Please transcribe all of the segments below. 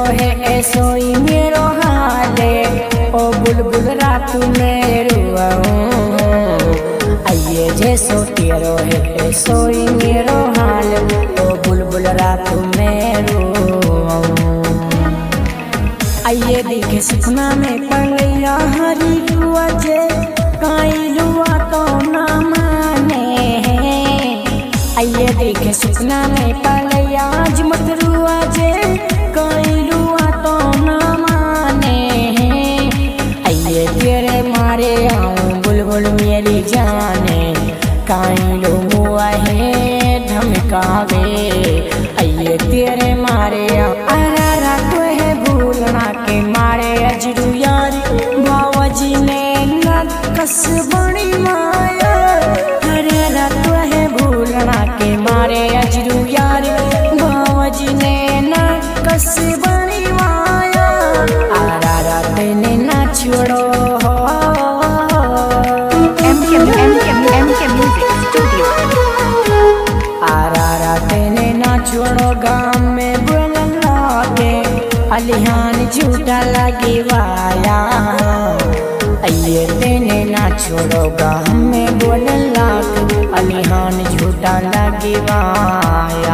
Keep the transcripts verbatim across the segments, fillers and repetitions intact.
है ऐसोई मेरो हाले ओ बुलबुल रात में रुआऊं। आइए जैसो तेरो है ऐसोई मेरो हाल ओ बुलबुल रात में रुआऊं। आइए देखे सपना में पलैया हरी रुआ जे काई रुआ तो ना माने। आइए देखे सपना में पलैया आज मत रुआ जे काई रुआ तो ना माने। आइए तेरे मारे आऊं बुलबुल मेरी जाने काई लो मुआ है धमकावे। आइए तेरे मारे आरा तो है भूलना के मारे अजरू यारी बाबाजी ने न कस बड़ी माया। अरे रात है भूलना के मारे अजरू यारी बाबाजी ने न कस बड़ी माया। आरा रात ने ना छोड़ो M K M K M K music studio. Ara रात ने ना छोड़ो गाँव में बोलना के अलिहान झूठा लगी वाया। आइए तेने ना छोड़ोगा हमें बोलना अलिहान झूठा लगी वाया।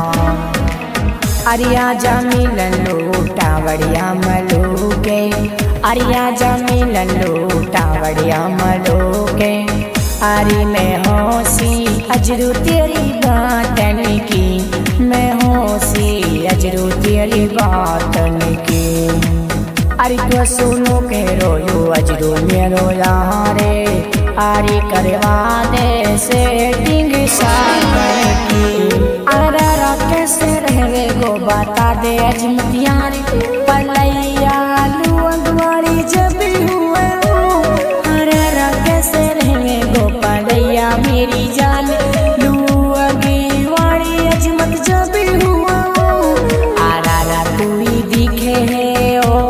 अरिया जा मिलन लूटा बढ़िया मलूके अरिया जा मिलन लूटा बढ़िया मलूके। आरी में होशी अजरू तेरी बातन की मैं होशी अजरू तेरी बातन की। अरे तो सुनो के रोयो अजरू मेरो यारे आरी करवा दे सेटिंग सागर की। अरे कैसे रहे गो बता दे अजमत यारी पलैया लुअंगवाड़ी जब हुए। अरे कैसे रहे गो पलैया मेरी जान लुअंगी वाड़ी अजमत जब हुआ। आरा तू ही दिखे है ओ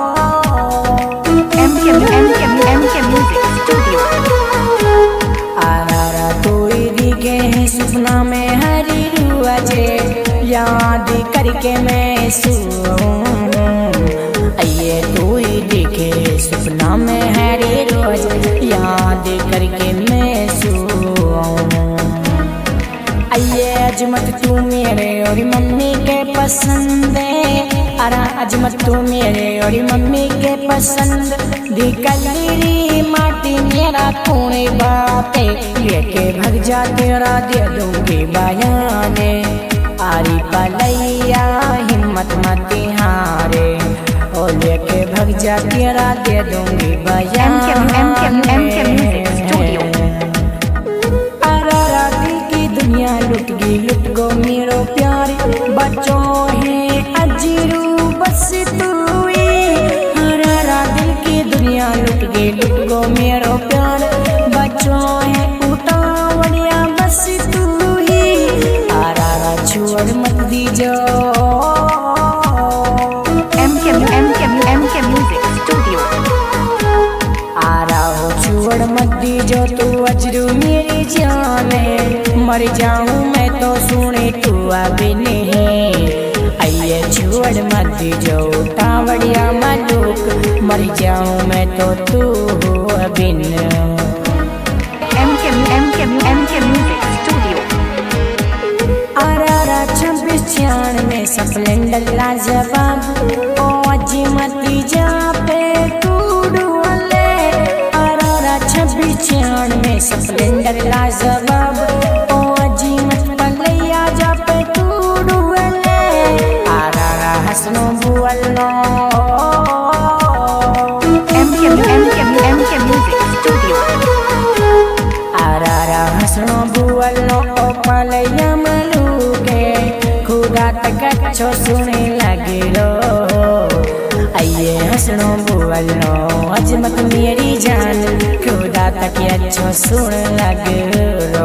M K M K M K music studio. आरा तू ही दिखे है सपना में हरी रुआ जे याद करके मैं सोऊं। आइए तू ही दिखे सपना में हरी रोज याद करके मैं सोऊं। आइए अजमत तू मेरे और मम्मी के पसंद है। अरा अजमत तू मेरे और मम्मी के पसंद दिकली माटी मेरा कौन बापे लेके भग जा तेरा दे दूंगी बयाने। आरी पलैया हिम्मत मत हारे ओ लेके भग जा तेरा दे दूंगी बयाने। M K M K M K music studio. अरा दिल की दुनिया लुट गई लुट गो मेरो प्यार बच्चों है अजरू बस तू ही। अरा दिल की दुनिया लुट गई लुट गो मेरो प्यार बच्चों है उठावड़िया बस तू ही। आरा छोड़ मत दीजो M K M K M K music studio. Ara हो छोड़ मत दीजो तू अजरू मेरी जाने मर जाऊं मैं तो सुने तू अभी नहीं। आइए छोड़ मत दीजो टावड़िया मलूक मर जाऊं मैं तो तू हो अभी नहीं। M K M K M K music studio. Ara छब्बीस छियानवे स्प्लेंडर लाजवाब ओ अजमती जा पे टूडुअले। आरा छब्बीस छियानवे स्प्लेंडर लाजवाब ओ अजमत पलैया जा पे टूडुअले। आरा हसनो बुअलो M K M K M K music studio. आरा हसनो बुअलो ओ पलैया मलूके खुदा तक अच्छो सुने लगे लो। आइए हसनो बुअलो अजमत मेरी जान खुदा तक अच्छो सुन लगे लो।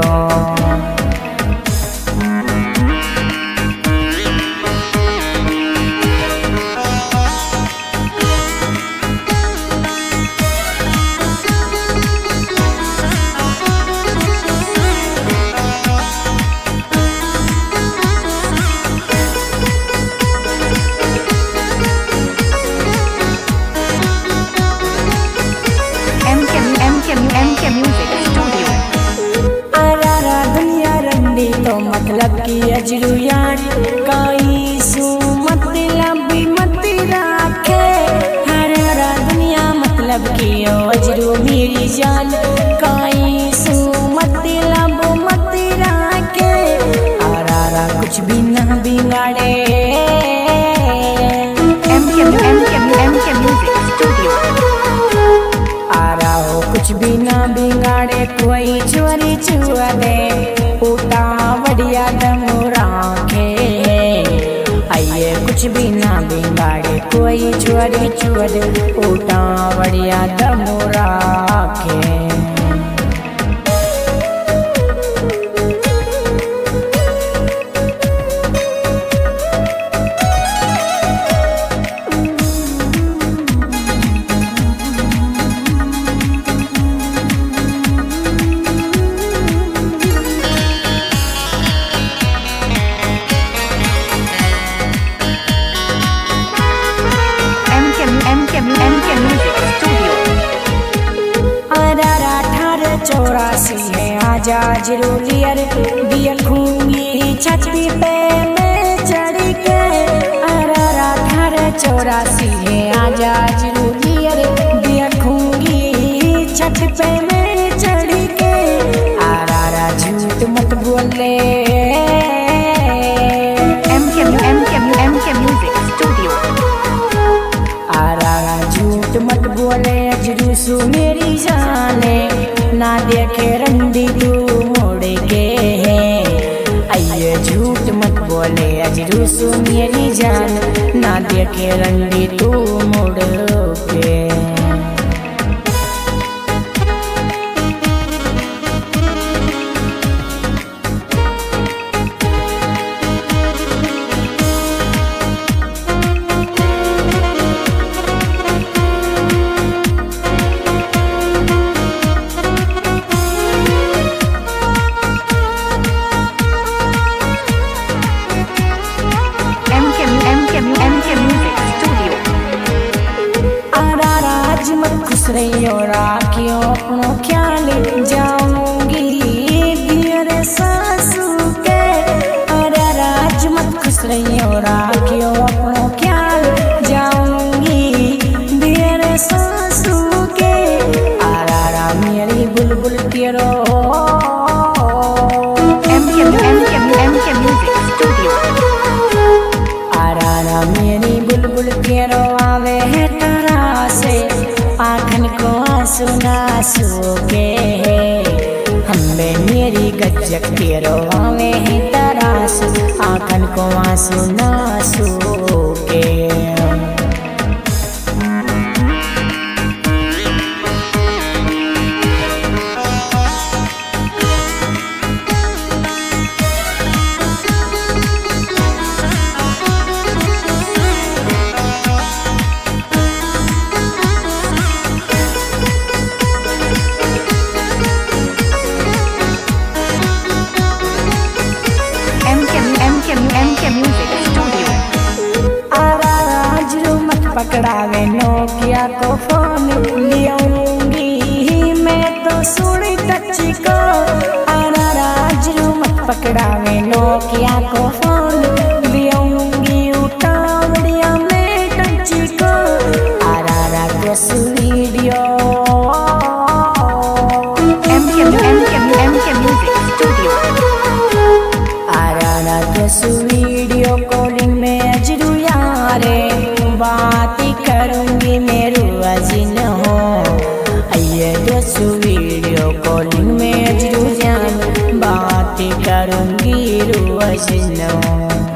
कोई चोरी छुआ दे ऊटा बढ़िया दम राखे आइए कुछ भी ना बिगाड़े कोई चोरी छुआ दे ऊटा बढ़िया दम राखे। चौरासी है आजा जरूरी अरे बियर खूंगी छतरी पे मैं चढ़ के अरारा अठार चौरासी है आजा जरूरी अरे बियर खूंगी छत पे मैं चढ़ के अरारा झूठ मत बोले M K M K M K music studio. अरारा झूठ मत बोले जुलूसू मेरी जाने ना देखे रंडी तू मोड़ के है आइए झूठ मत बोले अजरूसू मेरी जान ना देखे रंडी तू मोड़ के। रहियो राखियो अपनो ख्याल जाऊंगी दियर सासू के अरे राज मत खुश रहियो राखियो अपनो ख्याल जाऊंगी दियर सासू के आरारा मेरी बुलबुल तेरो M K M K M K music studio. आरारा मेरी बुलबुल तेरो आवे है तारा से आँखन को आंसू नासू के हमें मेरी गजक तेरो आवे ही तरास आँखन को आंसू नासू के। पकड़ावे नोकिया को फोन लियाऊंगी मैं तो सुनी टच को अरारा जरू मत पकड़ावे नोकिया को फोन लियाऊंगी उठावड़िया में टच को अरारा को video M K M K M K music studio. अरारा को वीडियो कॉलिंग में अजरू यारे बात करूंगी मेरू अजीन हो आइए दोस्त वीडियो कॉलिंग में जरूर जान बात करूंगी रू अजीन हो।